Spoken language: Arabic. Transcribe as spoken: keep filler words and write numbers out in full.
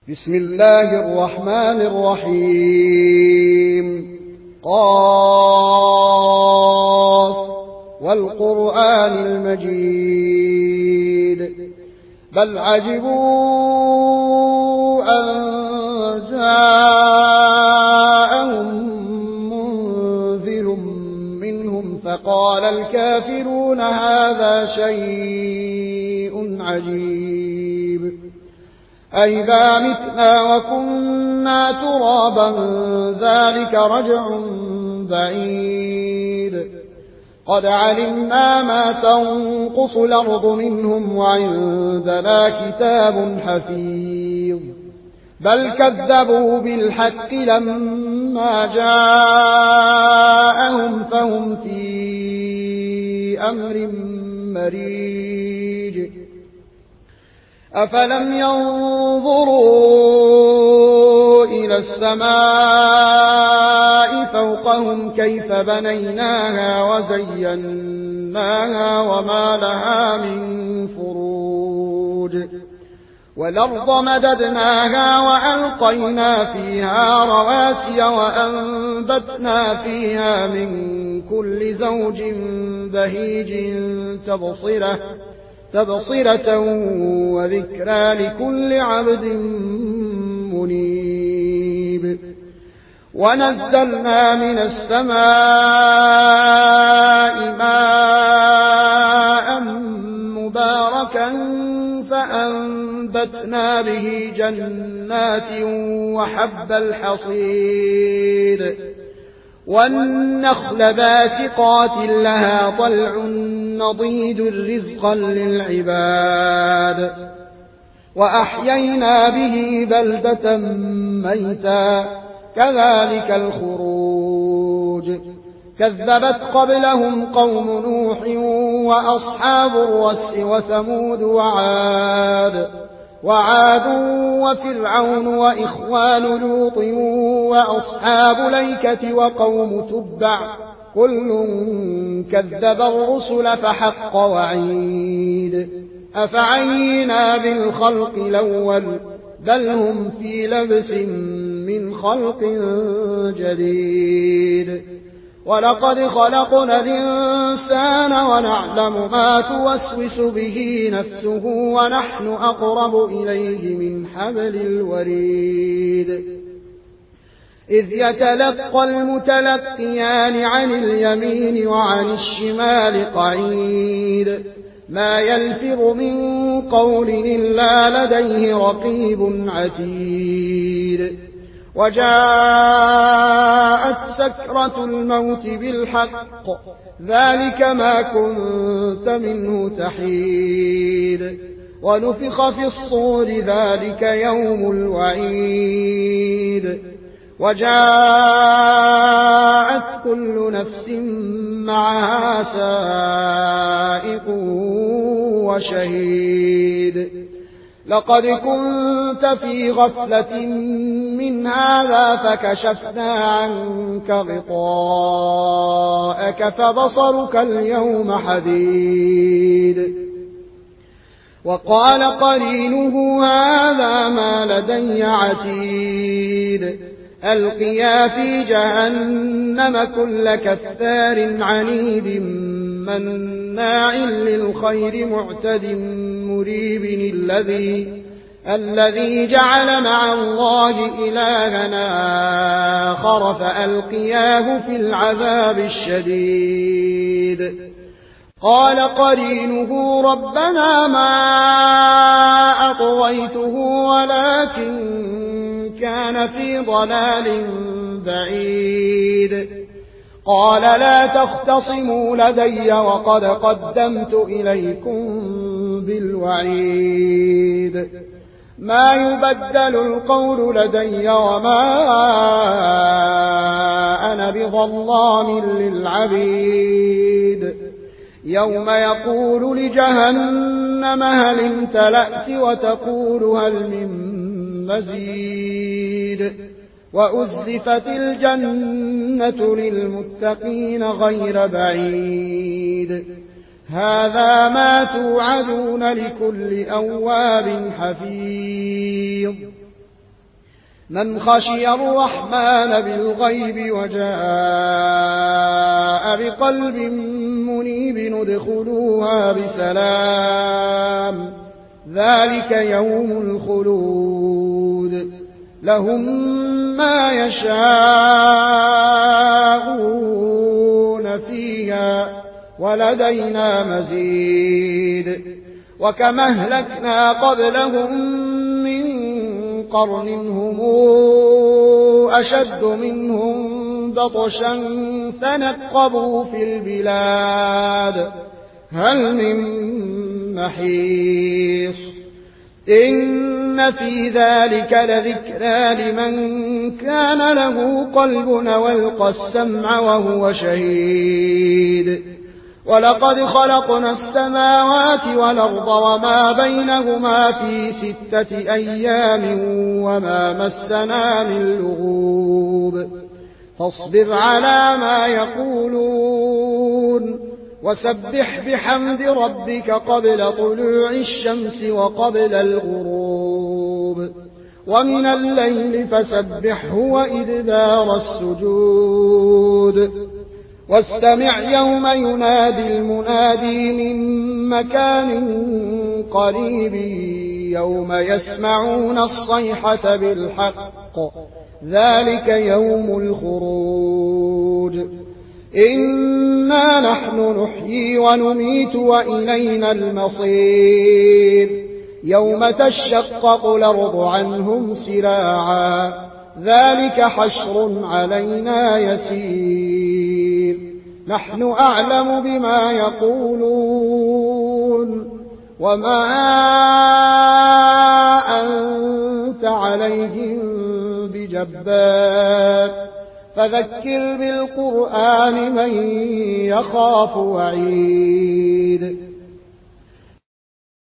بسم الله الرحمن الرحيم قاف والقرآن المجيد بل عجبوا أن جاءهم منذر منهم فقال الكافرون هذا شيء عجيب أئذا متنا وكنا ترابا ذلك رجع بعيد قد علمنا ما تنقص الأرض منهم وعندنا كتاب حفيظ بل كذبوا بالحق لما جاءهم فهم في أمر مريج أفلم ينظروا إلى السماء فوقهم كيف بنيناها وزيناها وما لها من فروج والأرض مددناها وألقينا فيها رواسي وأنبتنا فيها من كل زوج بهيج تبصرة تبصرة وذكرى لكل عبد منيب ونزلنا من السماء ماء مباركا فأنبتنا به جنات وحب الحصيد والنخل باسقات لها طلع نضيد رزقا للعباد وأحيينا به بلدة ميتا كذلك الخروج كذبت قبلهم قوم نوح وأصحاب الرس وثمود وعاد وعاد وفرعون وإخوان لوط وأصحاب ليكة وقوم تبع كل كذب الرسل فحق وعيد أفعينا بالخلق الأول بل هم في لبس من خلق جديد ولقد خلقنا الإنسان ونعلم ما توسوس به نفسه ونحن أقرب إليه من حبل الوريد إذ يتلقى المتلقيان عن اليمين وعن الشمال قعيد ما يلفظ من قول إلا لديه رقيب عتيد وجاءت سكرة الموت بالحق ذلك ما كنت منه تحيد ونفخ في الصور ذلك يوم الوعيد وجاءت كل نفس معها سائق وشهيد لقد كنت في غفلة من هذا فكشفنا عنك غطاءك فبصرك اليوم حديد وقال قرينه هذا ما لدي عتيد ألقيا في جهنم كل كفار عنيد مناع للخير معتد مريب الذي الذي جعل مع الله إلهنا آخر فألقياه في العذاب الشديد قال قرينه ربنا ما أطويته ولكن كان في ضلال بعيد قال لا تختصموا لدي وقد قدمت إليكم بالوعيد ما يبدل القول لدي وما أنا بظلام للعبيد يوم يقول لجهنم هل امتلأت وتقول هل من مزيد وأزلفت الجنة للمتقين غير بعيد هذا ما توعدون لكل أواب حفيظ من خشي الرحمن بالغيب وجاء بقلب منيب ندخلوها بسلام ذلك يوم الخلود لهم ما يشاءون فيها ولدينا مزيد وكما أهلكنا قبلهم من قرن هم أشد منهم بطشا فنقبوا في البلاد هل من محيص إن في ذلك لذكرى لمن كان له قلب والقى السمع وهو شهيد ولقد خلقنا السماوات والأرض وما بينهما في ستة أيام وما مسنا من لغوب فاصبر على ما يقولون وسبح بحمد ربك قبل طلوع الشمس وقبل الغروب ومن الليل فسبحه وإدبار السجود واستمع يوم ينادي المنادي من مكان قريب يوم يسمعون الصيحة بالحق ذلك يوم الخروج إنا نحن نحيي ونميت وإلينا المصير يوم تشقق الأرض عنهم سراعا ذلك حشر علينا يسير نحن أعلم بما يقولون وما أنت عليهم بجبار فذكر بالقرآن من يخاف وعيد